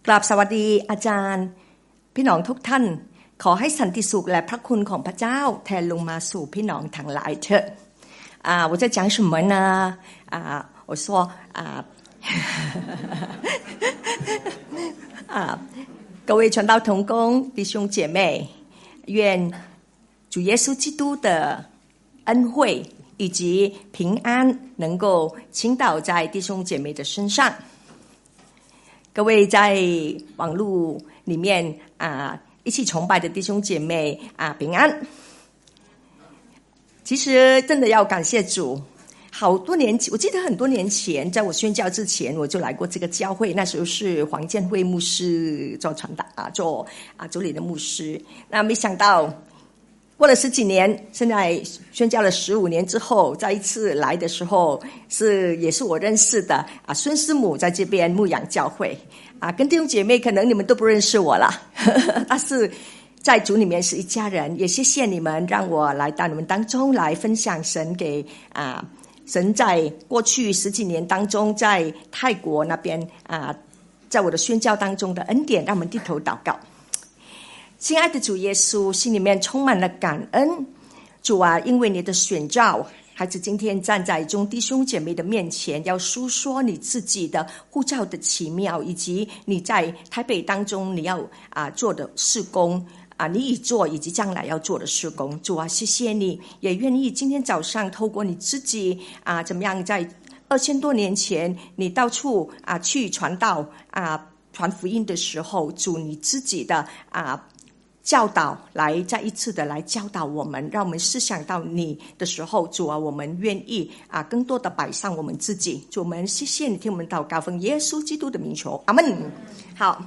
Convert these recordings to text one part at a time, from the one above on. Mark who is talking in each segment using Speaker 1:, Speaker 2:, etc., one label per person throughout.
Speaker 1: กราบสวัสดีอาจารย์พี่น้องทุกท่านขอให้สันติสุขและพระคุณของพระเจ้าแทนลงมาสู่พี่น้องทั้งหลายเถอะ我在讲什么呢我说各位传道同工弟兄姐妹愿主耶稣基督的恩惠以及平安能够倾倒在弟兄姐妹的身上各位在网络里面一起崇拜的弟兄姐妹平安其实真的要感谢主好多年我记得很多年前在我宣教之前我就来过这个教会那时候是黄建辉牧师做传道做主理的牧师那没想到过了10几年现在宣教了15年之后再一次来的时候也是我认识的孙师母在这边牧养教会跟弟兄姐妹可能你们都不认识我了但是在主里面是一家人也谢谢你们让我来到你们当中来分享神给神在过去10几年当中在泰国那边在我的宣教当中的恩典让我们低头祷告亲爱的主耶稣心里面充满了感恩主因为你的选召孩子今天站在众弟兄姐妹的面前要述说你自己的呼召的奇妙以及你在台北当中你要做的事工你已做以及将来要做的事工主谢谢你也愿意今天早上透过你自己怎么样在2000多年前你到处去传道传福音的时候主你自己的教导来再一次的来教导我们让我们思想到你的时候主我们愿意更多的摆上我们自己主我们谢谢你听我们祷告奉耶稣基督的名求阿们好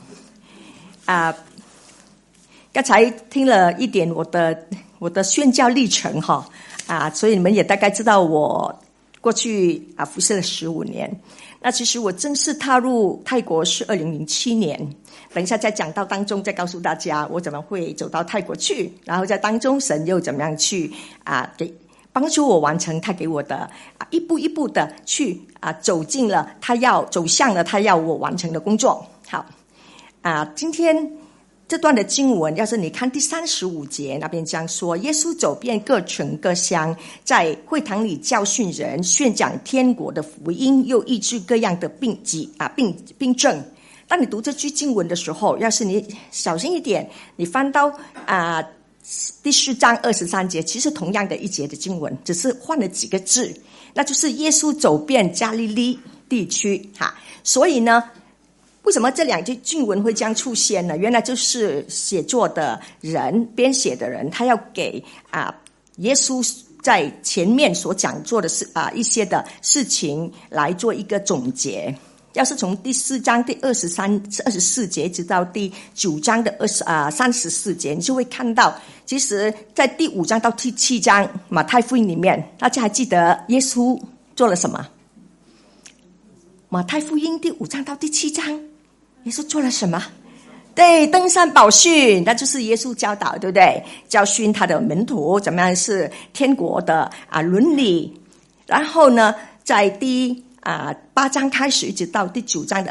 Speaker 1: 刚才听了一点我的宣教历程所以你们也大概知道我过去服侍了15年那其实我正式踏入泰国是2007年等一下在讲道当中再告诉大家我怎么会走到泰国去然后在当中神又怎么样去给帮助我完成他给我的一步一步的去走向了他要我完成的工作好今天这段的经文要是你看第35节那边讲说耶稣走遍各城各乡在会堂里教训人宣讲天国的福音又医治各样的病症当你读这句经文的时候要是你小心一点你翻到第4章23节其实同样的一节的经文只是换了几个字那就是耶稣走遍加利利地区所以呢为什么这两句经文会这样出现呢原来就是写作的人编写的人他要给耶稣在前面所讲做的一些的事情来做一个总结要是从第4章第24节直到第9章的34节你就会看到其实在第5章到第7章马太福音里面大家还记得耶稣做了什么马太福音第5章到第7章耶稣做了什么对登山宝训那就是耶稣教导对不对教训他的门徒怎么样是天国的伦理然后呢在第8章开始一直到第9章的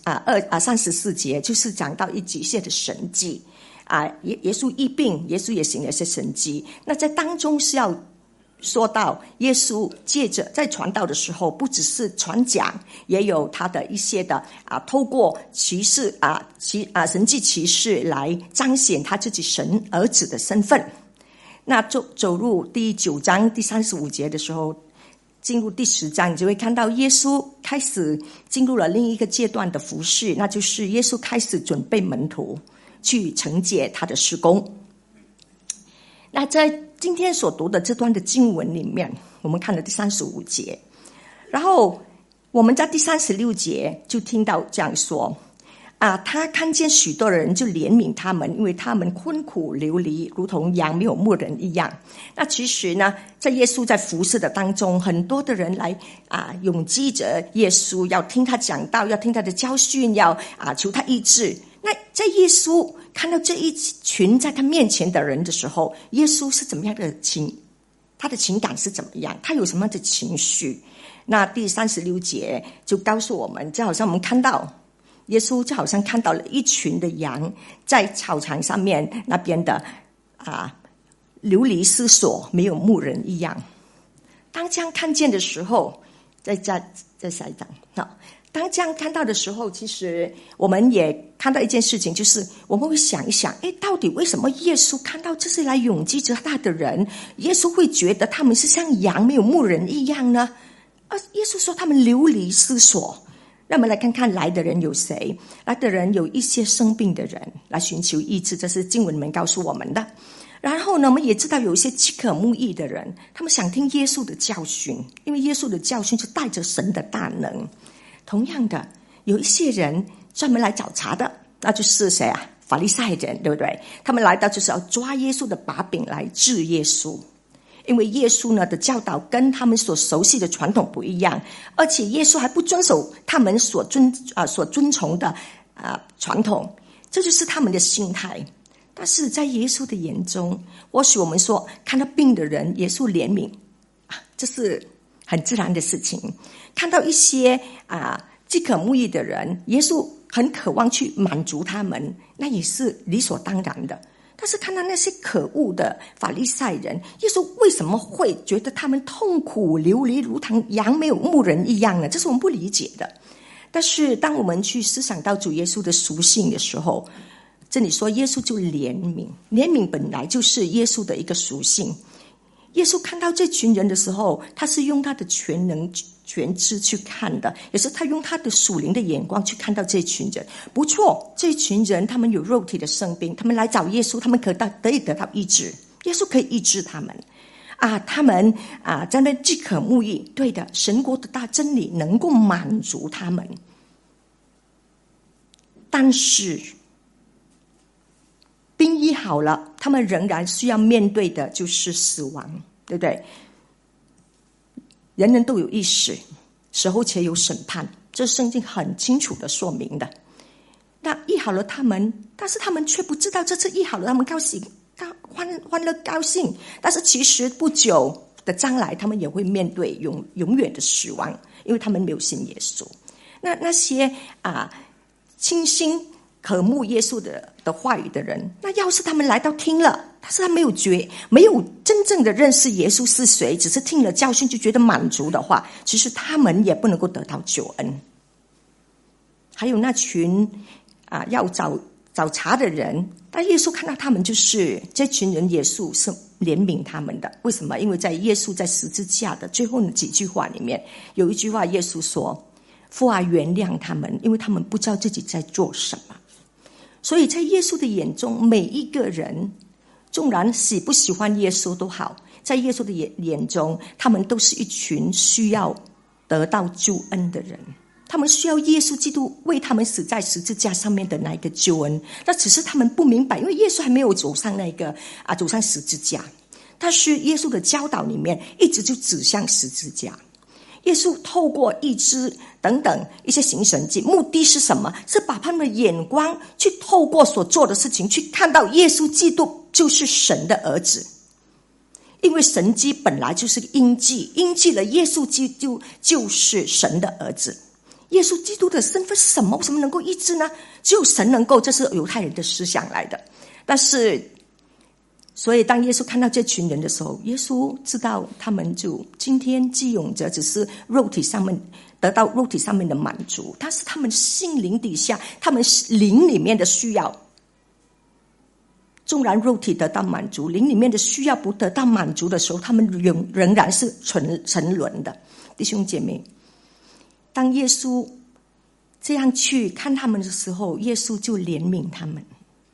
Speaker 1: 34节就是讲到一些的神迹耶稣医病耶稣也行了一些神迹那在当中是要说到耶稣借着在传道的时候不只是传讲也有他的一些的透过奇事神迹奇事来彰显他自己神儿子的身份那走入第9章第35节的时候进入第10章你就会看到耶稣开始进入了另一个阶段的服事那就是耶稣开始准备门徒去承接他的事工那在今天所读的这段的经文里面我们看了第35节然后我们在第36节就听到这样说他看见许多人就怜悯他们因为他们困苦流离如同羊没有牧人一样那其实呢在耶稣在服事的当中很多的人来拥挤着耶稣要听他讲道要听他的教训要求他医治那在耶稣看到这一群在他面前的人的时候耶稣是怎么样的他的情感是怎么样他有什么样的情绪那第36节就告诉我们就好像我们看到耶稣就好像看到了一群的羊在草场上面那边的流离失所，没有牧人一样。当这样看见的时候，再下一张。当这样看到的时候，其实我们也看到一件事情，就是我们会想一想，到底为什么耶稣看到这些来拥挤着他的人，耶稣会觉得他们是像羊没有牧人一样呢？耶稣说他们流离失所。让我们来看看来的人有谁。来的人有一些生病的人来寻求医治，这是经文里面告诉我们的。然后呢，我们也知道有一些饥渴慕义的人，他们想听耶稣的教训，因为耶稣的教训是带着神的大能。同样的，有一些人专门来找茬的，那就是谁啊？法利赛人，对不对？他们来到就是要抓耶稣的把柄来治耶稣，因为耶稣呢的教导跟他们所熟悉的传统不一样，而且耶稣还不遵守他们所遵从的传统，这就是他们的心态。但是在耶稣的眼中，或许我们说看到病的人，耶稣怜悯这是很自然的事情。看到一些饥渴慕义的人，耶稣很渴望去满足他们，那也是理所当然的。但是看到那些可恶的法利赛人，耶稣为什么会觉得他们痛苦流离如同羊没有牧人一样呢？这是我们不理解的。但是当我们去思想到主耶稣的属性的时候，这里说耶稣就怜悯，怜悯本来就是耶稣的一个属性。耶稣看到这群人的时候，他是用他的全能全知去看的，也是他用他的属灵的眼光去看到这群人。不错，这群人他们有肉体的生病，他们来找耶稣，他们可以得到医治，耶稣可以医治他们他们在那饥渴慕义，对的，神国的大真理能够满足他们。但是病医好了，他们仍然需要面对的就是死亡，对不对？人人都有一死，死后且有审判，这圣经很清楚的说明的。那医好了他们，但是他们却不知道这次医好了，他们高兴欢乐高兴，但是其实不久的将来，他们也会面对永远的死亡，因为他们没有信耶稣。那些清心渴慕耶稣的话语的人，那要是他们来到听了，但是他没有真正的认识耶稣是谁，只是听了教训就觉得满足的话，其实他们也不能够得到救恩。还有那群要找茬的人，但耶稣看到他们，就是这群人，耶稣是怜悯他们的。为什么？因为在耶稣在十字架的最后的几句话里面，有一句话耶稣说，父啊，原谅他们，因为他们不知道自己在做什么。所以在耶稣的眼中，每一个人纵然喜不喜欢耶稣都好，在耶稣的眼中，他们都是一群需要得到救恩的人，他们需要耶稣基督为他们死在十字架上面的那一个救恩。那只是他们不明白，因为耶稣还没有走上十字架，但是耶稣的教导里面一直就指向十字架。耶稣透过医治等等一些行神迹，目的是什么？是把他们的眼光去透过所做的事情去看到耶稣基督就是神的儿子。因为神迹本来就是个印记，印记了耶稣基督就是神的儿子。耶稣基督的身份是什么？为什么能够医治呢？只有神能够，这是犹太人的思想来的。但是所以当耶稣看到这群人的时候，耶稣知道他们就今天寄永着只是肉体上面得到肉体上面的满足，但是他们心灵底下，他们灵里面的需要，纵然肉体得到满足，灵里面的需要不得到满足的时候，他们仍然是沉沦的。弟兄姐妹，当耶稣这样去看他们的时候，耶稣就怜悯他们。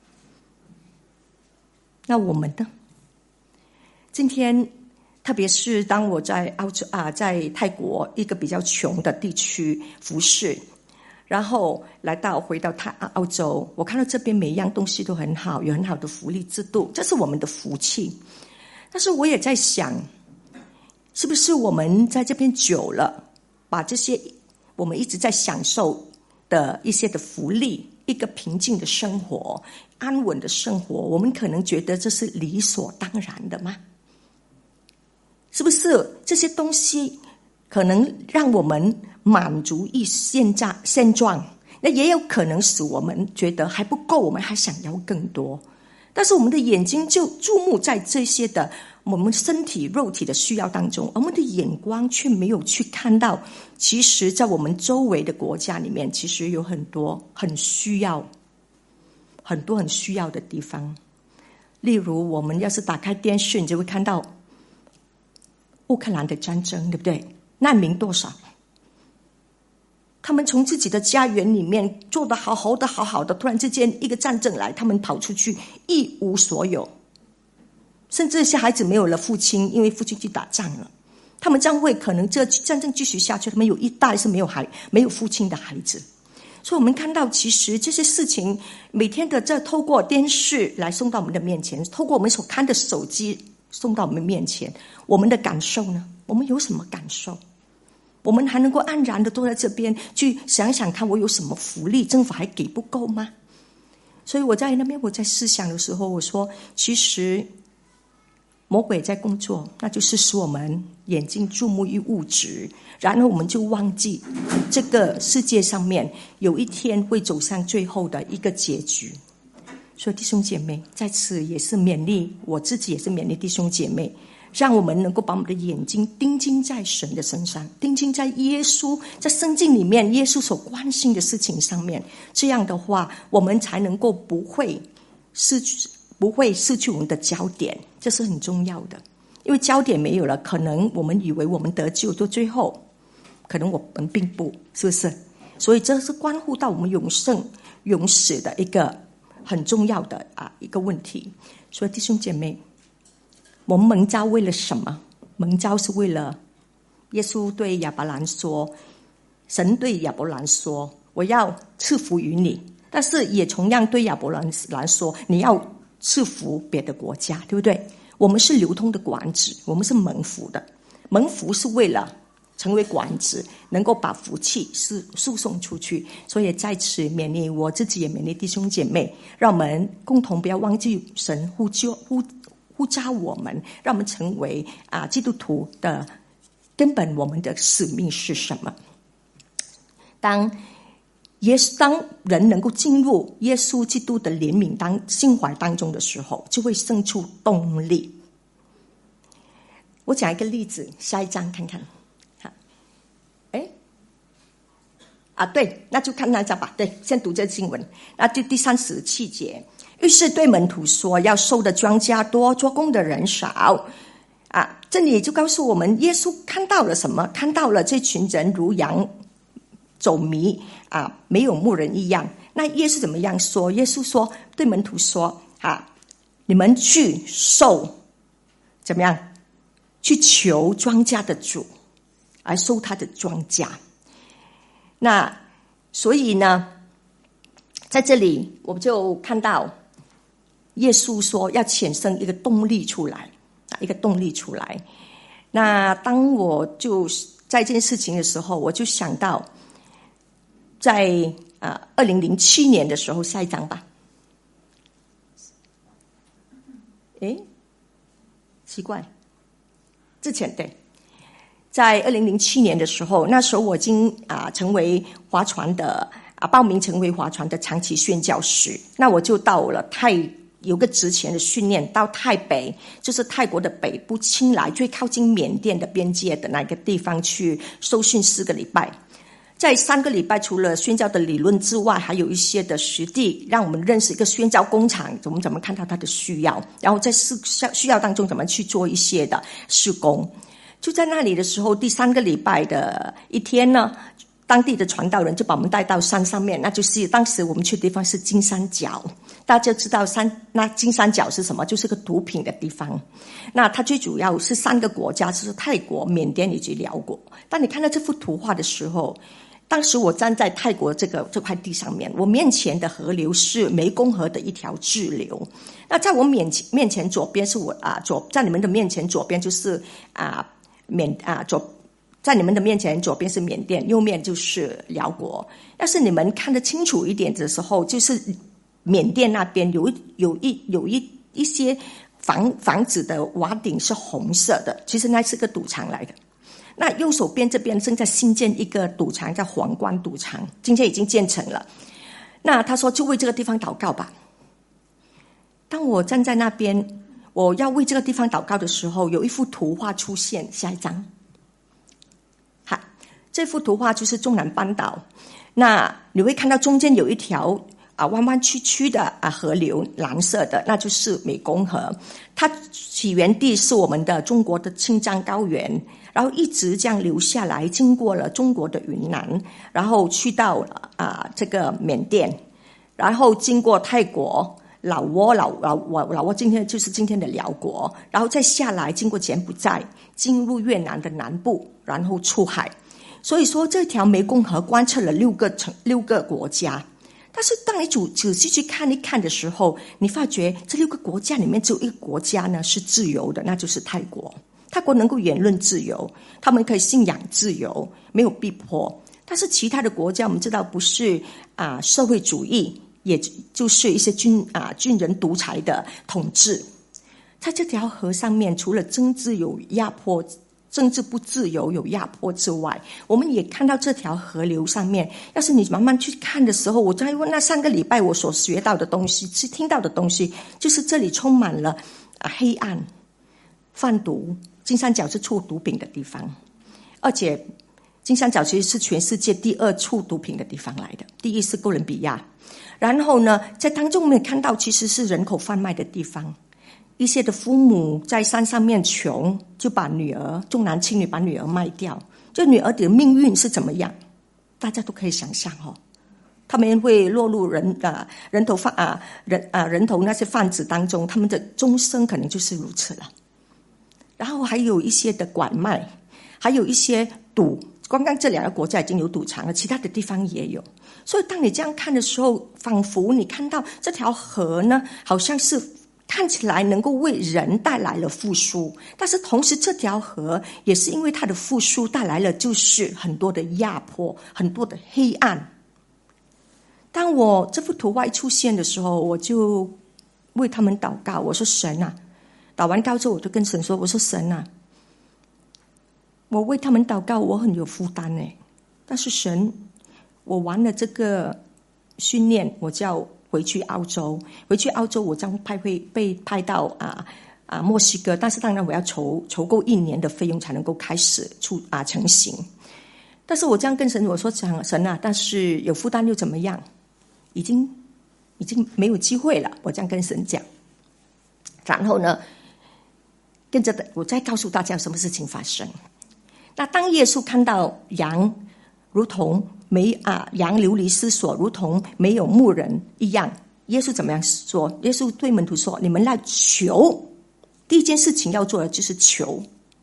Speaker 1: 那我们呢？今天特别是当我在在泰国一个比较穷的地区服侍，然后回到澳洲，我看到这边每一样东西都很好，有很好的福利制度，这是我们的福气。但是我也在想，是不是我们在这边久了，把这些我们一直在享受的一些的福利，一个平静的生活，安稳的生活，我们可能觉得这是理所当然的吗？是不是这些东西可能让我们满足于现状， 那也有可能使我们觉得还不够，我们还想要更多。但是我们的眼睛就注目在这些的我们身体肉体的需要当中，我们的眼光却没有去看到，其实在我们周围的国家里面，其实有很多很需要的地方。例如我们要是打开电视，你就会看到乌克兰的战争，对不对？难民多少，他们从自己的家园里面做得好好的，突然之间一个战争来，他们跑出去一无所有，甚至小孩子没有了父亲，因为父亲去打仗了。他们将会可能这战争继续下去，他们有一代是没有父亲的孩子。所以我们看到其实这些事情每天的这透过电视来送到我们的面前，透过我们所看的手机送到我们面前，我们的感受呢？我们有什么感受？我们还能够安然的坐在这边去想想看，我有什么福利，政府还给不够吗？所以我在那边我在思想的时候，我说其实魔鬼在工作，那就是使我们眼睛注目于物质，然后我们就忘记这个世界上面有一天会走向最后的一个结局。所以弟兄姐妹，在此也是勉励我自己，也是勉励弟兄姐妹，让我们能够把我们的眼睛定睛在神的身上，定睛在耶稣，在圣经里面耶稣所关心的事情上面。这样的话，我们才能够不会失去我们的焦点，这是很重要的。因为焦点没有了，可能我们以为我们得救，到最后可能我们并不，是不是？所以这是关乎到我们永生永死的一个很重要的一个问题。所以弟兄姐妹，我们蒙召为了什么？蒙召是为了耶稣对亚伯兰说，神对亚伯兰说，我要赐福于你，但是也同样对亚伯兰说，你要赐福别的国家，对不对？我们是流通的管子，我们是蒙福的，蒙福是为了成为管子，能够把福气输送出去。所以在此勉励我自己，也勉励弟兄姐妹，让我们共同不要忘记神呼召我们，让我们成为基督徒的根本。我们的使命是什么？当人能够进入耶稣基督的怜悯心怀当中的时候，就会生出动力。我讲一个例子，下一章看看。对，那就看那章吧。对，先读这经文。那就第37节，于是对门徒说，要收的庄稼多，做工的人少。这里就告诉我们，耶稣看到了什么？看到了这群人如羊走迷没有牧人一样。那耶稣怎么样说？耶稣说对门徒说你们去收，怎么样？去求庄稼的主来收他的庄稼。那所以呢，在这里我们就看到耶稣说要产生一个动力出来，一个动力出来。那当我就在这件事情的时候，我就想到在2007年的时候，下一章吧。奇怪，之前对。在2007年的时候，那时候我已经成为划船的报名成为划船的长期宣教士。那我就到了有个职前的训练，到泰北，就是泰国的北部清莱最靠近缅甸的边界的那个地方去受训4个礼拜。在3个礼拜，除了宣教的理论之外，还有一些的实地，让我们认识一个宣教工厂，我们怎么看到它的需要，然后在需要当中怎么去做一些的事工。就在那里的时候，第3个礼拜的一天呢，当地的传道人就把我们带到山上面，那就是当时我们去的地方是金三角。大家知道那金三角是什么？就是个毒品的地方。那它最主要是3个国家，就是泰国、缅甸以及辽国。当你看到这幅图画的时候，当时我站在泰国这块地上面，我面前的河流是湄公河的一条支流。那在我面前左边是在你们的面前左边就是在你们的面前左边是缅甸，右面就是辽国。要是你们看得清楚一点的时候，就是缅甸那边有一些房子的瓦顶是红色的，其实那是个赌场来的。 那右手边这边正在新建一个赌场，叫皇冠赌场，今天已经建成了。那他说就为这个地方祷告吧。当我站在那边，我要为这个地方祷告的时候，有一幅图画出现，下一张。好，这幅图画就是中南半岛。那你会看到中间有一条弯弯曲曲的河流，蓝色的，那就是湄公河。它起源地是我们的中国的青藏高原，然后一直这样流下来，经过了中国的云南，然后去到这个缅甸，然后经过泰国、老挝今天就是今天的辽国，然后再下来经过柬埔寨，进入越南的南部，然后出海。所以说这条湄公河贯彻了六个国家。但是当你仔细去看一看的时候，你发觉这6个国家里面只有一个国家呢是自由的，那就是泰国。泰国能够言论自由，他们可以信仰自由，没有逼迫。但是其他的国家我们知道不是社会主义，也就是一些军人独裁的统治。在这条河上面，除了政治有压迫，政治不自由有压迫之外，我们也看到这条河流上面，要是你慢慢去看的时候，我在问那3个礼拜我所学到的东西，听到的东西，就是这里充满了黑暗、贩毒。金三角是出毒品的地方，而且金三角其实是全世界第2出毒品的地方来的，第1是哥伦比亚。然后呢，在当中我们也看到其实是人口贩卖的地方。一些的父母在山上面穷，就把重男轻女把女儿卖掉。这女儿的命运是怎么样？大家都可以想象他们会落入人头那些贩子当中，他们的终生可能就是如此了。然后还有一些的拐卖，还有一些赌。刚刚这2个国家已经有赌场了，其他的地方也有。所以当你这样看的时候，仿佛你看到这条河呢，好像是看起来能够为人带来了复苏，但是同时这条河也是因为它的复苏带来了就是很多的压迫，很多的黑暗。当我这幅图画一出现的时候，我就为他们祷告，我说神啊，祷完告之后我就跟神说，我说神啊，我为他们祷告，我很有负担但是神，我完了这个训练，我就要回去澳洲，我将被派到墨西哥，但是当然我要筹够1年的费用才能够开始成型。但是我这样跟神我说，神啊，但是有负担又怎么样？已经没有机会了，我这样跟神讲。然后呢，跟着我再告诉大家有什么事情发生。那当耶稣看到羊如同羊流离失所，如同没有牧人一样，耶稣怎么样说？耶稣对门徒说，你们来求，第一件事情要做的就是求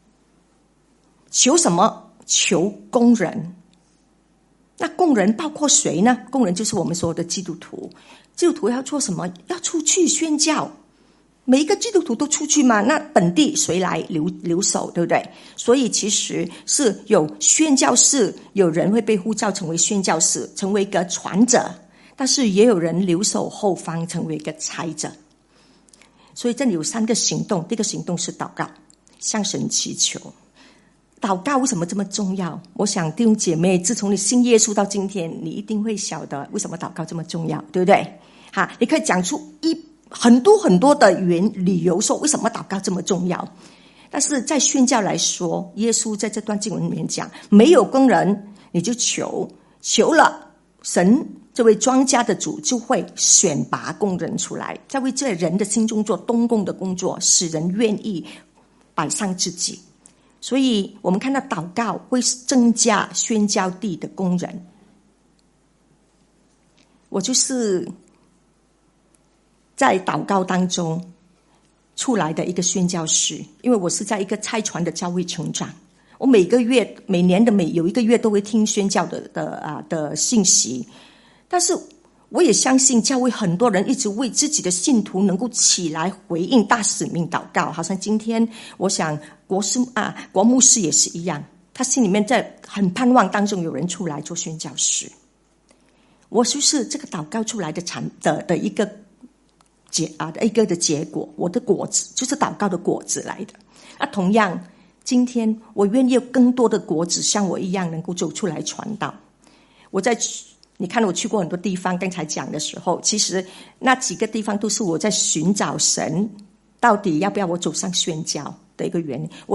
Speaker 1: 什么？求工人。那工人包括谁呢？工人就是我们所有的基督徒。基督徒要做什么？要出去宣教。每一个基督徒都出去嘛，那本地谁来留守，对不对？所以其实是有宣教士，有人会被呼召成为宣教士，成为一个传者，但是也有人留守后方，成为一个差者。所以这里有3个行动。第一个行动是祷告，向神祈求。祷告为什么这么重要？我想弟兄姐妹，自从你信耶稣到今天，你一定会晓得为什么祷告这么重要，对不对？你可以讲出很多很多的理由说为什么祷告这么重要。但是在宣教来说，耶稣在这段经文里面讲，没有工人你就求了，神这位庄稼的主就会选拔工人出来，在为这人的心中做动工的工作，使人愿意摆上自己。所以我们看到祷告会增加宣教地的工人。我就是在祷告当中出来的一个宣教士，因为我是在一个差传的教会成长，我每年的有一个月都会听宣教的信息，但是我也相信教会很多人一直为自己的信徒能够起来回应大使命祷告，好像今天我想国牧师也是一样，他心里面在很盼望当中有人出来做宣教士。我就是这个祷告出来的一个结果，我的果子就是祷告的果子来的。那同样今天我愿意有更多的果子像我一样能够走出来传道。你看我去过很多地方，刚才讲的时候，其实那几个地方都是我在寻找神到底要不要我走上宣教的一个原因。我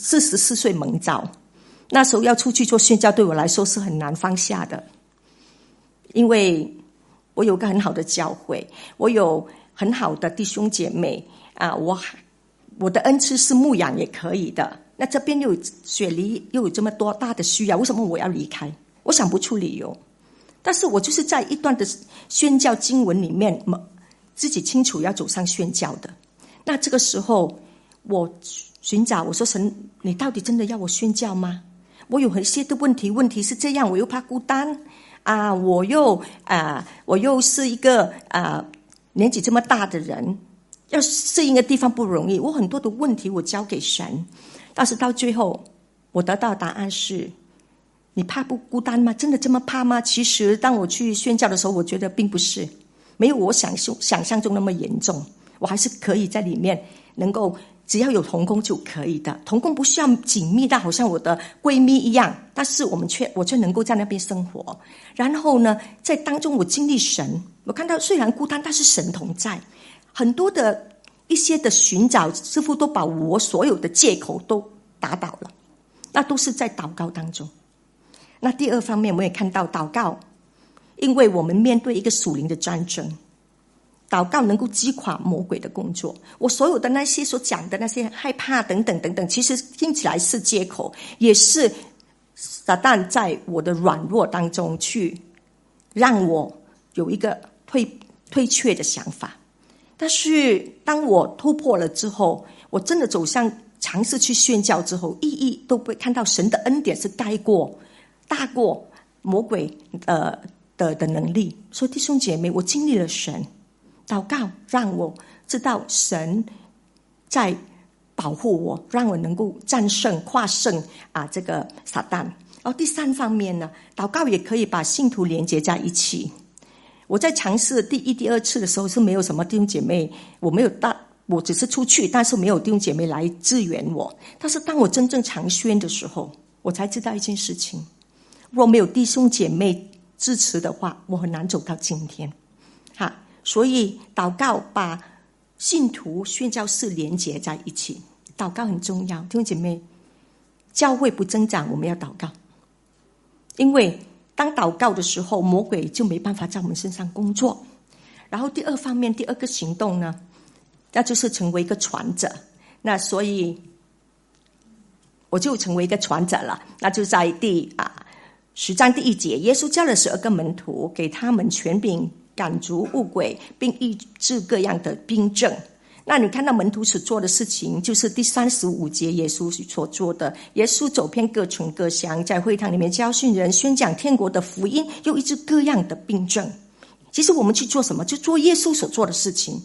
Speaker 1: 44岁蒙召，那时候要出去做宣教对我来说是很难放下的，因为我有个很好的教会，我有很好的弟兄姐妹啊，我的恩赐是牧养也可以的，那这边又有雪梨，又有这么多大的需要，为什么我要离开？我想不出理由。但是我就是在一段的宣教经文里面，自己清楚要走上宣教的。那这个时候我寻找，我说神，你到底真的要我宣教吗？我有很些的问题是这样，我又怕孤单啊，我又是一个年纪这么大的人，要适应的地方不容易，我很多的问题我交给神。但是到最后我得到的答案是，你怕不孤单吗？真的这么怕吗？其实当我去宣教的时候，我觉得并不是，没有我想象中那么严重，我还是可以在里面能够只要有同工就可以的。同工不需要紧密到好像我的闺蜜一样，但是我却能够在那边生活。然后呢，在当中我经历神，我看到虽然孤单，但是神同在。很多的一些的寻找，似乎都把我所有的借口都打倒了，那都是在祷告当中。那第二方面，我们也看到祷告，因为我们面对一个属灵的战争，祷告能够击垮魔鬼的工作。我所有的那些所讲的那些害怕等等等等，其实听起来是借口，也是撒旦在我的软弱当中去让我有一个退却的想法。但是当我突破了之后，我真的走向尝试去宣教之后，意义都被看到神的恩典是大过魔鬼的能力。所以弟兄姐妹，我经历了神祷告，让我知道神在保护我，让我能够跨胜这个撒旦。然后第三方面呢，祷告也可以把信徒连结在一起。我在尝试第一、第二次的时候是没有什么弟兄姐妹，我只是出去，但是没有弟兄姐妹来支援我。但是当我真正常宣的时候，我才知道一件事情，若没有弟兄姐妹支持的话，我很难走到今天。所以祷告把信徒宣教士连结在一起，祷告很重要。弟兄姐妹，教会不增长，我们要祷告，因为当祷告的时候，魔鬼就没办法在我们身上工作。然后第二方面，第二个行动呢，那就是成为一个传者。那所以我就成为一个传者了。那就在10章第1节，耶稣叫了12个门徒，给他们权柄赶逐恶鬼，并医治各样的病症。那你看到门徒所做的事情，就是第35节耶稣所做的。耶稣走遍各城各乡，在会堂里面教训人，宣讲天国的福音，又医治各样的病症。其实我们去做什么？就做耶稣所做的事情。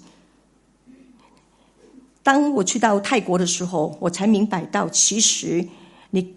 Speaker 1: 当我去到泰国的时候，我才明白到，其实你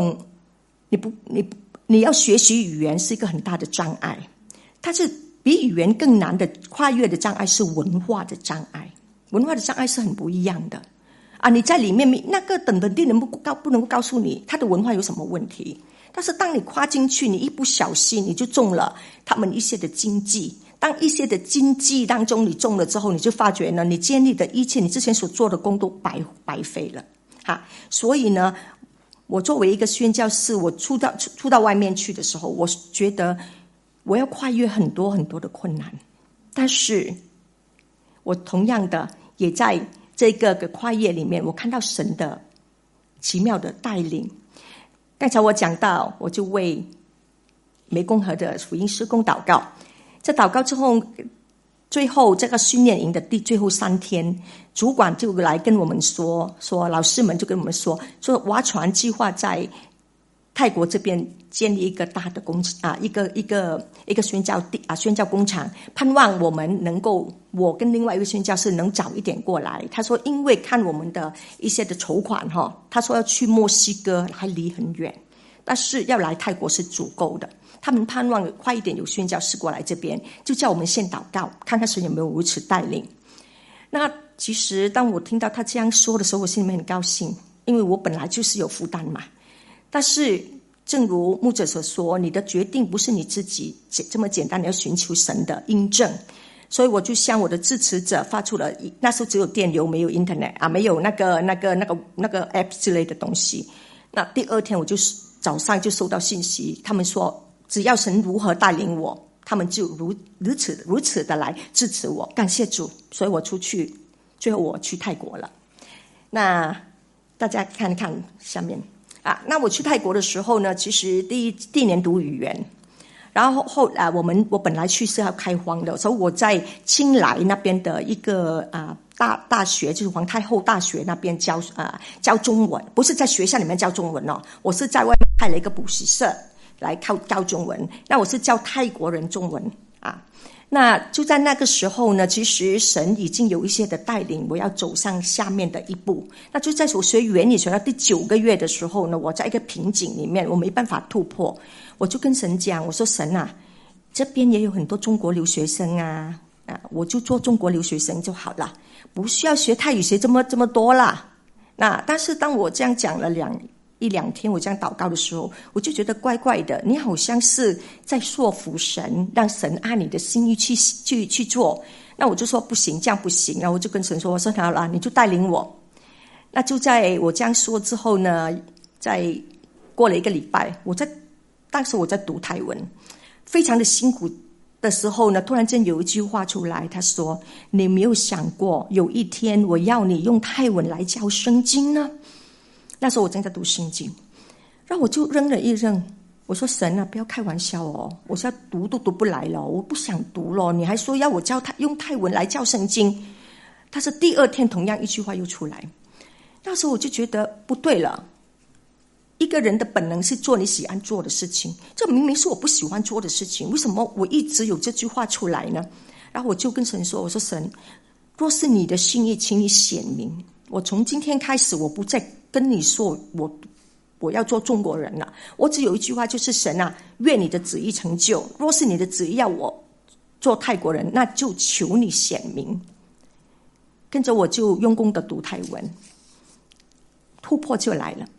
Speaker 1: 要学习语言是一个很大的障碍。但是比语言更难的跨越的障碍是文化的障碍。文化的障碍是很不一样的你在里面那个本地人不能够告诉你他的文化有什么问题，但是当你跨进去，你一不小心你就中了他们一些的经济。当一些的经济当中你中了之后，你就发觉呢，你建立的一切，你之前所做的工都白费了所以呢，我作为一个宣教士，我出到外面去的时候，我觉得我要跨越很多很多的困难，但是我同样的也在这个跨越里面，我看到神的奇妙的带领。刚才我讲到，我就为湄公河的福音施工祷告。在祷告之后，最后这个训练营的最后3天，主管就来跟我们说老师们就跟我们说划船计划在泰国这边建立一个大的一个宣教工厂，盼望我们能够，我跟另外一位宣教士能早一点过来。他说因为看我们的一些的筹款他说要去墨西哥还离很远，但是要来泰国是足够的。他们盼望快一点有宣教士过来这边，就叫我们先祷告，看看神有没有如此带领。那其实当我听到他这样说的时候，我心里面很高兴， 因为我本来就是有负担嘛。但是正如牧者所说，你的决定不是你自己这么简单，你要寻求神的印证。所以我就向我的支持者发出了，那时候只有电邮，没有 internet 啊，没有那个 app 之类的东西。那第二天我就早上就收到信息，他们说只要神如何带领我，他们就如此的来支持我，感谢主。所以我出去，最后我去泰国了。那大家看看下面啊，那我去泰国的时候呢，其实第一年读语言。然后我本来去是要开荒的，所以我在清莱那边的一个大学，就是皇太后大学那边教中文，不是在学校里面教中文哦，我是在外面开了一个补习社来教中文。那我是教泰国人中文啊。那就在那个时候呢，其实神已经有一些的带领，我要走上下面的一步。那就在我学原理学到第9个月的时候呢，我在一个瓶颈里面，我没办法突破，我就跟神讲，我说神啊，这边也有很多中国留学生啊，我就做中国留学生就好了，不需要学泰语学这么多啦。那但是当我这样讲了一两天，我这样祷告的时候，我就觉得怪怪的，你好像是在说服神，让神按你的心意去做。那我就说不行，这样不行。然后我就跟神说，我说好了，你就带领我。那就在我这样说之后呢，在过了1个礼拜，当时我在读泰文，非常的辛苦的时候呢，突然间有一句话出来，他说，你没有想过有一天我要你用泰文来教圣经呢？那时候我正在读圣经，然后我就扔了一扔，我说神啊，不要开玩笑哦，我现在读都读不来了，我不想读了，你还说要我用泰文来教圣经。但是第二天同样一句话又出来，那时候我就觉得不对了，一个人的本能是做你喜欢做的事情，这明明是我不喜欢做的事情，为什么我一直有这句话出来呢？然后我就跟神说，我说神，若是你的心意，请你显明，我从今天开始我不再跟你说我要做中国人了，我只有一句话，就是神啊，愿你的旨意成就，若是你的旨意要我做泰国人，那就求你显明。跟着我就用功的读泰文，突破就来了。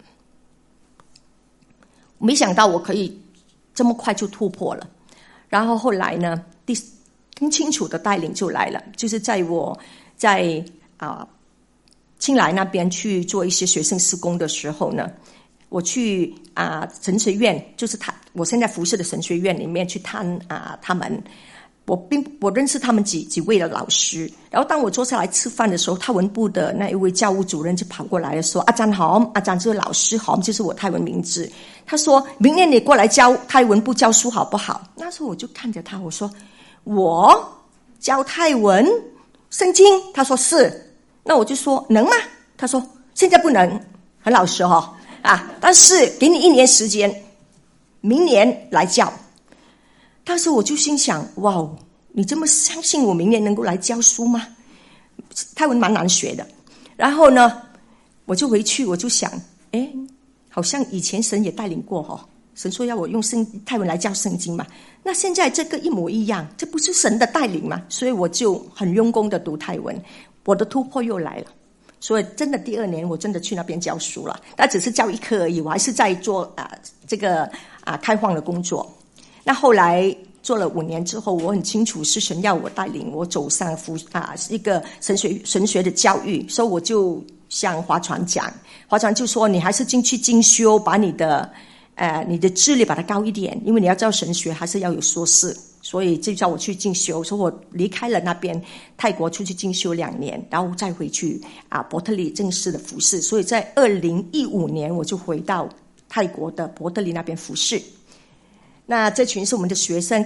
Speaker 1: 没想到我可以这么快就突破了。然后后来呢，更清楚的带领就来了，就是在我在清莱那边去做一些学生事工的时候呢，我去神学院，就是我现在服侍的神学院里面去探他们，我认识他们几位的老师。然后当我坐下来吃饭的时候，泰文部的那一位教务主任就跑过来说，阿詹好，阿詹就是老师好，就是我泰文名字。他说明年你过来教泰文部教书好不好？那时候我就看着他，我说我教泰文圣经？他说是。那我就说能吗？他说现在不能，很老实但是给你1年时间，明年来教。当时我就心想，哇，你这么相信我明年能够来教书吗？泰文蛮难学的。然后呢，我就回去，我就想，好像以前神也带领过神说要我用泰文来教圣经嘛，那现在这个一模一样，这不是神的带领吗？所以我就很用功的读泰文，我的突破又来了。所以真的第2年我真的去那边教书了，但只是教1科而已，我还是在做这个开荒的工作。那后来做了5年之后，我很清楚是神要我带领我走上一个神学的教育，所以我就向华传讲，华传就说你还是进去进修，把你的智力把它高一点，因为你要知道神学还是要有硕士，所以就叫我去进修。所以我离开了那边泰国出去进修2年，然后再回去伯特利正式的服侍。所以在2015年我就回到泰国的伯特利那边服侍。那这群是我们的学生，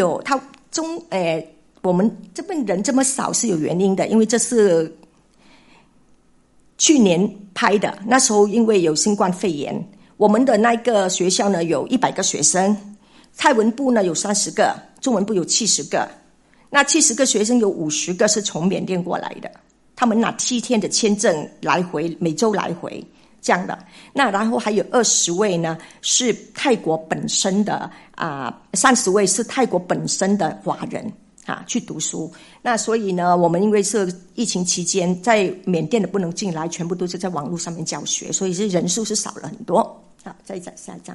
Speaker 1: 我们这边人这么少是有原因的，因为这是去年拍的，那时候因为有新冠肺炎，我们的那个学校呢有100个学生，泰文部呢有30个，中文部有70个。那70个学生有50个是从缅甸过来的，他们拿7天的签证来回，每周来回这样的。那然后还有20位呢是泰国本身的30位是泰国本身的华人去读书。那所以呢，我们因为是疫情期间，在缅甸的不能进来，全部都是在网络上面教学，所以是人数是少了很多。好，下一张。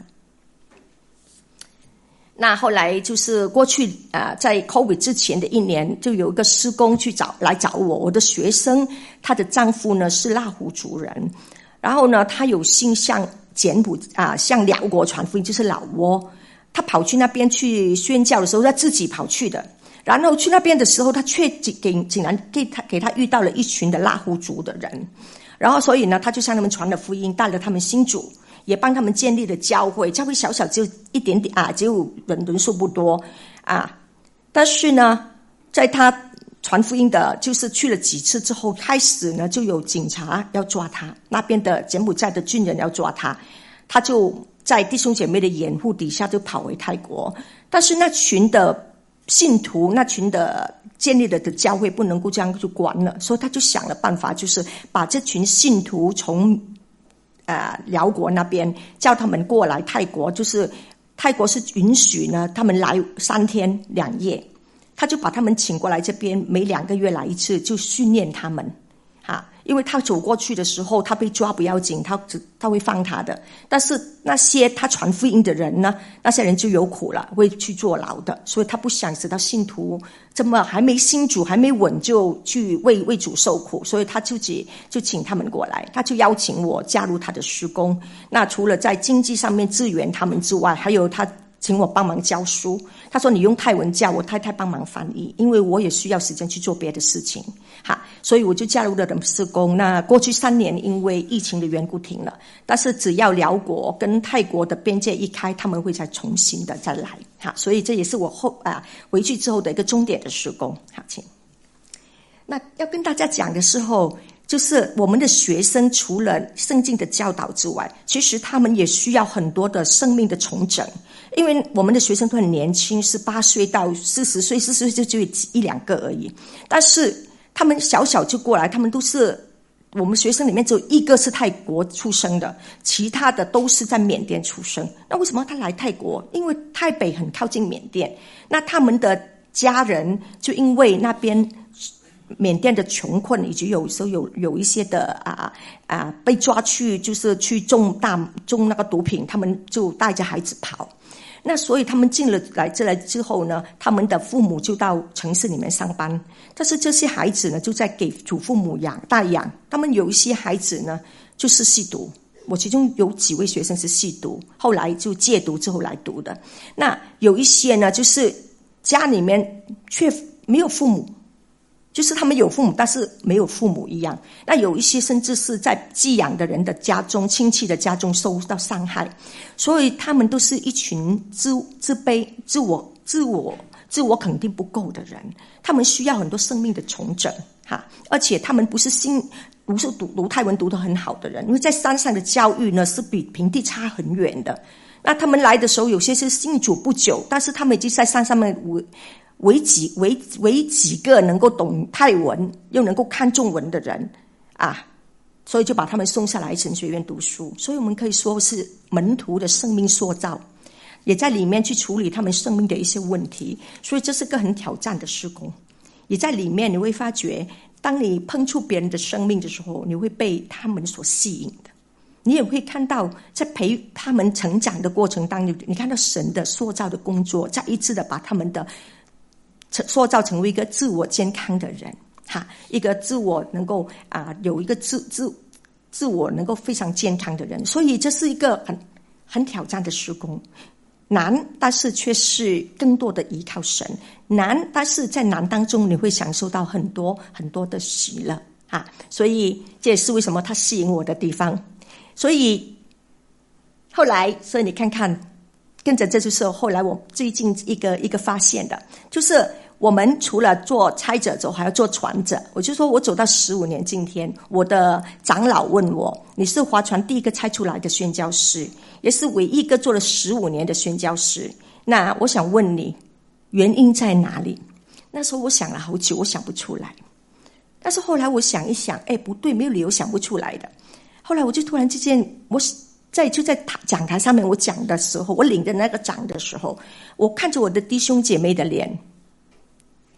Speaker 1: 那后来就是过去在 COVID 之前的一年，就有一个师公来找我，我的学生，她的丈夫呢是拉祜族人，然后呢，他有心向向辽国传福音，就是老挝，他跑去那边去宣教的时候，他自己跑去的。然后去那边的时候，他却竟然给他遇到了一群的拉祜族的人，然后所以呢，他就向他们传了福音，带了他们信主，也帮他们建立了教会。教会小小只有一点点只有人数不多但是呢，在他传福音的，就是去了几次之后，开始呢就有警察要抓他，那边的柬埔寨的军人要抓他，他就在弟兄姐妹的掩护底下就跑回泰国。但是那群的信徒，那群的建立了的教会不能够这样就关了，所以他就想了办法，就是把这群信徒从辽国那边叫他们过来泰国，就是泰国是允许呢他们来3天2夜，他就把他们请过来这边，每2个月来一次，就训练他们因为他走过去的时候，他被抓不要紧，他会放他的。但是那些他传福音的人呢，那些人就有苦了，会去坐牢的。所以他不想知道信徒这么还没信主还没稳就去为主受苦，所以他自己就请他们过来，他就邀请我加入他的事工。那除了在经济上面支援他们之外，还有他请我帮忙教书，他说你用泰文教，我太太帮忙翻译，因为我也需要时间去做别的事情所以我就加入了事工。那过去3年因为疫情的缘故停了，但是只要辽国跟泰国的边界一开，他们会再重新的再来所以这也是我回去之后的一个重点的事工。好，请。那要跟大家讲的时候，就是我们的学生除了圣经的教导之外，其实他们也需要很多的生命的重整，因为我们的学生都很年轻，18岁到40岁，40岁就1-2个而已，但是他们小小就过来，他们都是我们学生里面只有1个是泰国出生的，其他的都是在缅甸出生。那为什么他来泰国？因为泰北很靠近缅甸，那他们的家人就因为那边缅甸的穷困，以及有时候有一些的被抓去就是去种那个毒品，他们就带着孩子跑。那所以他们进了来之后呢，他们的父母就到城市里面上班，但是这些孩子呢就在给祖父母代养。他们有一些孩子呢就是吸毒，我其中有几位学生是吸毒，后来就戒毒之后来读的。那有一些呢就是家里面却没有父母，就是他们有父母但是没有父母一样。那有一些甚至是在寄养的人的家中、亲戚的家中受到伤害，所以他们都是一群自卑、自我肯定不够的人，他们需要很多生命的重整而且他们不是读泰文读得很好的人，因为在山上的教育呢是比平地差很远的。那他们来的时候，有些是信主不久，但是他们已经在山上面为几个能够懂泰文又能够看中文的人所以就把他们送下来神学院读书。所以我们可以说是门徒的生命塑造，也在里面去处理他们生命的一些问题。所以这是个很挑战的事工，也在里面你会发觉，当你碰触别人的生命的时候，你会被他们所吸引的。你也会看到在陪他们成长的过程当中，你看到神的塑造的工作，再一次的把他们的塑造成为一个自我健康的人一个自我能够有一个自我能够非常健康的人。所以这是一个很挑战的事工，难，但是却是更多的依靠神。难，但是在难当中你会享受到很多很多的喜乐所以这也是为什么他吸引我的地方。所以后来，所以你看看，跟着这就是后来我最近一个发现的，就是我们除了做差者之后，还要做传者。我就说我走到15年今天，我的长老问我，你是划船第一个差出来的宣教师，也是唯一一个做了15年的宣教师。那我想问你，原因在哪里？那时候我想了好久，我想不出来。但是后来我想一想，不对，没有理由想不出来的。后来我就突然之间，在讲台上面我讲的时候，我领的那个奖的时候，我看着我的弟兄姐妹的脸，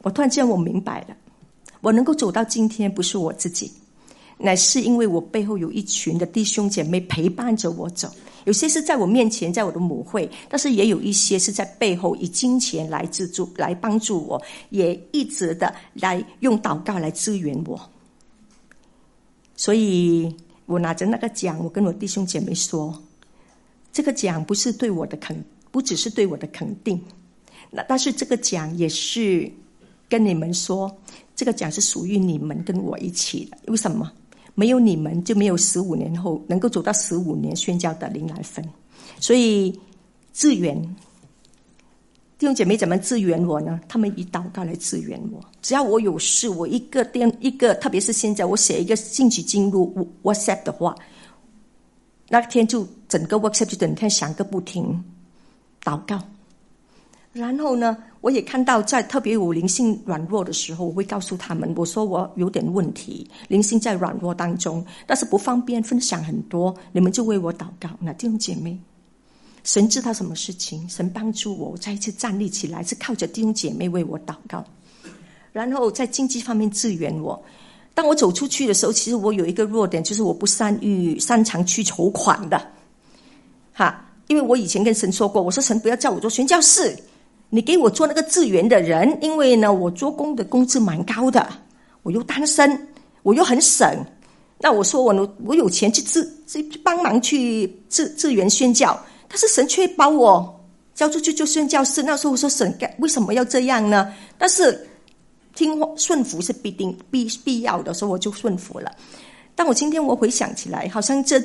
Speaker 1: 我突然间我明白了，我能够走到今天不是我自己，乃是因为我背后有一群的弟兄姐妹陪伴着我走。有些是在我面前，在我的母会，但是也有一些是在背后以金钱来资助、来帮助我，也一直的来用祷告来支援我。所以我拿着那个奖，我跟我弟兄姐妹说，这个奖不是对我的不只是对我的肯定，但是这个奖也是跟你们说，这个奖是属于你们跟我一起的。为什么？没有你们就没有15年后能够走到15年宣教的灵来分。所以支援弟兄姐妹怎么支援我呢？他们以祷告来支援我。只要我有事，我一个特别是现在我写一个信息进入 WhatsApp 的话，那天就整个 WhatsApp 就整天响个不停，祷告。然后呢，我也看到在特别我灵性软弱的时候，我会告诉他们，我说我有点问题，灵性在软弱当中，但是不方便分享很多，你们就为我祷告。那弟兄姐妹，神知道什么事情，神帮助我再一次站立起来，是靠着弟兄姐妹为我祷告。然后在经济方面支援我。当我走出去的时候，其实我有一个弱点，就是我不擅长去筹款的因为我以前跟神说过，我说神不要叫我做宣教士，你给我做那个支援的人，因为呢我做工的工资蛮高的，我又单身，我又很省，那我说我有钱去帮忙去支援宣教，但是神却把我交出去做宣教士。那时候我说神为什么要这样呢？但是顺服是必要的，所以我就顺服了。但我今天我回想起来，好像这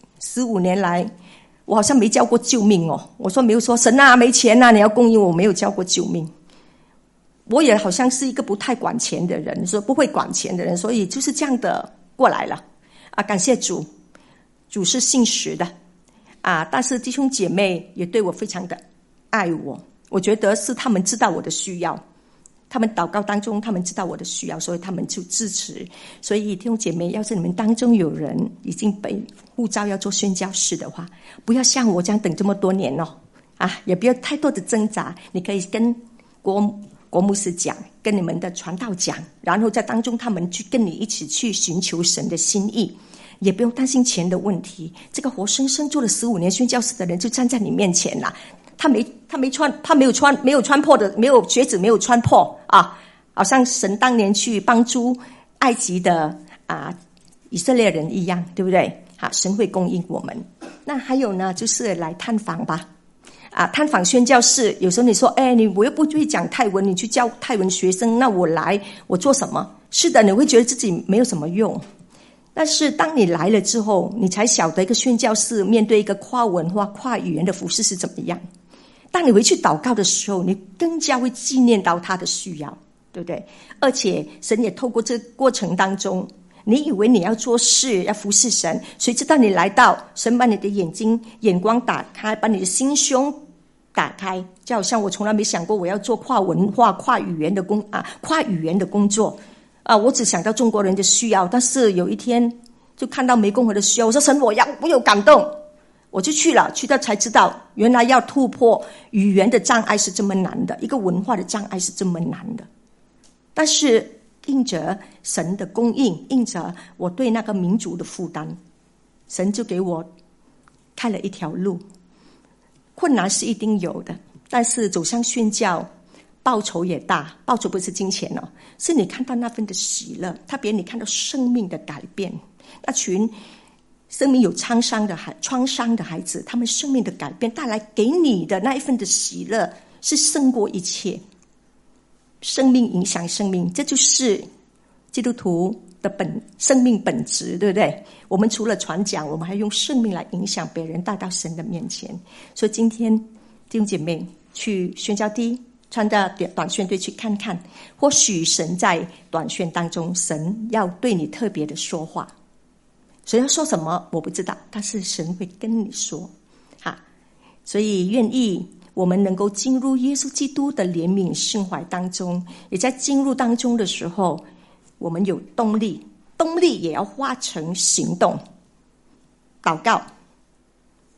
Speaker 1: 15年来我好像没交过救命哦。我说没有说神啊没钱啊你要供应我，没有交过救命。我也好像是一个不太管钱的人，说不会管钱的人，所以就是这样的过来了感谢主，主是信实的但是弟兄姐妹也对我非常的爱我，我觉得是他们知道我的需要，他们祷告当中他们知道我的需要，所以他们就支持。所以弟兄姐妹，要是你们当中有人已经被呼召要做宣教士的话，不要像我这样等这么多年也不要太多的挣扎，你可以跟国牧师讲，跟你们的传道讲，然后在当中他们去跟你一起去寻求神的心意，也不用担心钱的问题。这个活生生做了15年宣教士的人就站在你面前了，他没有穿破的，没有鞋子没有穿破好像神当年去帮助埃及的以色列人一样，对不对？神会供应我们。那还有呢，就是来探访吧探访宣教士。有时候你说我又不会讲泰文，你去教泰文学生，那我做什么？是的，你会觉得自己没有什么用。但是当你来了之后，你才晓得一个宣教士面对一个跨文化跨语言的服事是怎么样。当你回去祷告的时候，你更加会纪念到他的需要，对不对？而且神也透过这个过程当中，你以为你要做事要服侍神，谁知道你来到，神把你的眼光打开，把你的心胸打开。就好像我从来没想过我要做跨文化跨语言的工作我只想到中国人的需要。但是有一天就看到湄公河的需要，我说神我有感动，我就去了，去到才知道原来要突破语言的障碍是这么难的，一个文化的障碍是这么难的。但是应着神的供应，应着我对那个民族的负担，神就给我开了一条路。困难是一定有的，但是走向宣教报酬也大，报酬不是金钱是你看到那份的喜乐，特别你看到生命的改变，那群生命有创伤的孩子，他们生命的改变带来给你的那一份的喜乐是胜过一切。生命影响生命，这就是基督徒的生命本质，对不对？我们除了传讲，我们还用生命来影响别人，带到神的面前。所以今天弟兄姐妹去宣教地穿着短宣队去看看，或许神在短宣当中，神要对你特别的说话。神要说什么我不知道，但是神会跟你说所以愿意我们能够进入耶稣基督的怜悯圣怀当中，也在进入当中的时候，我们有动力也要化成行动。祷告，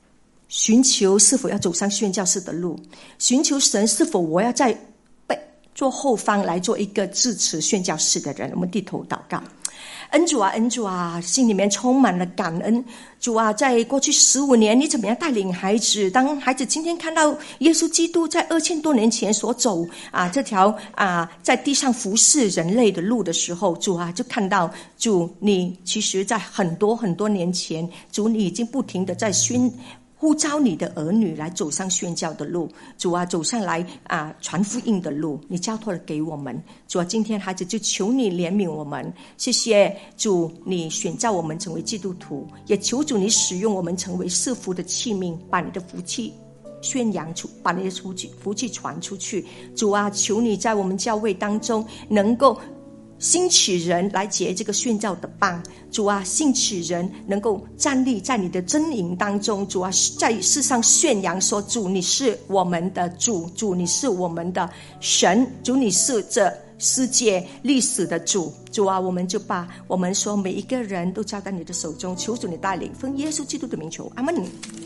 Speaker 1: 寻求是否要走上宣教士的路，寻求神是否我要在坐后方来做一个致辞宣教士的人。我们低头祷告。恩主啊，心里面充满了感恩。主啊，在过去15年，你怎么样带领孩子？当孩子今天看到耶稣基督在2000多年前所走这条在地上服侍人类的路的时候，主啊，就看到主你其实在很多很多年前，主你已经不停的在呼召你的儿女来走上宣教的路。主啊，走上来传福音的路，你交托了给我们。主啊，今天孩子就求你怜悯我们。谢谢主，你选召我们成为基督徒，也求主你使用我们成为赐福的器皿，把你的福气宣扬出，把你的福气传出去。主啊，求你在我们教会当中能够兴起人来结这个宣教的棒。主啊，兴起人能够站立在你的真营当中。主啊，在世上宣扬说，主你是我们的主，主你是我们的神，主你是这世界历史的主。主啊，我们就把我们说每一个人都交在你的手中，求主你带领，奉耶稣基督的名求，阿们。